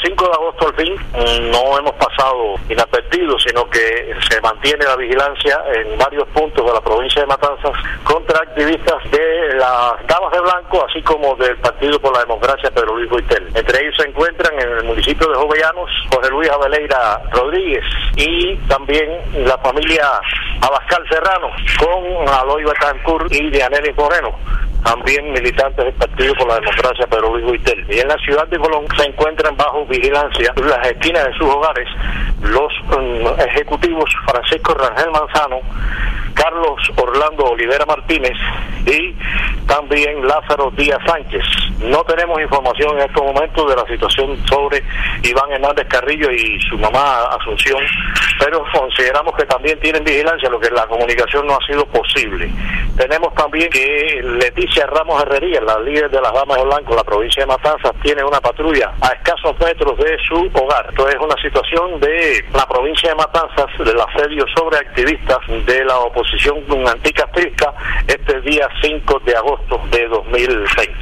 5 de agosto al fin no hemos pasado inadvertidos, sino que se mantiene la vigilancia en varios puntos de la provincia de Matanzas contra activistas de las Damas de Blanco, así como del Partido por la Democracia Pedro Luis Boitel. Entre ellos se encuentran en el municipio de Jovellanos Jorge Luis Abeleira Rodríguez y también la familia Abascal Serrano con Aloy Betancourt y Dianelis Moreno, también militantes del Partido por la Democracia Pedro Luis Boitel. Y en la ciudad de Colón se encuentran bajo vigilancia en las esquinas de sus hogares los ejecutivos Francisco Rangel Manzano, Carlos Orlando Olivera Martínez y también Lázaro Díaz Sánchez. No tenemos información en estos momentos de la situación sobre Iván Hernández Carrillo y su mamá Asunción, pero consideramos que también tienen vigilancia, lo que la comunicación no ha sido posible. Tenemos también que Leticia Ramos Herrería, la líder de las Damas de Blanco, la provincia de Matanzas, tiene una patrulla a escasos metros de su hogar. Esto es una situación de la provincia de Matanzas, del asedio sobre activistas de la oposición anticastrisca este día 5 de agosto de 2006.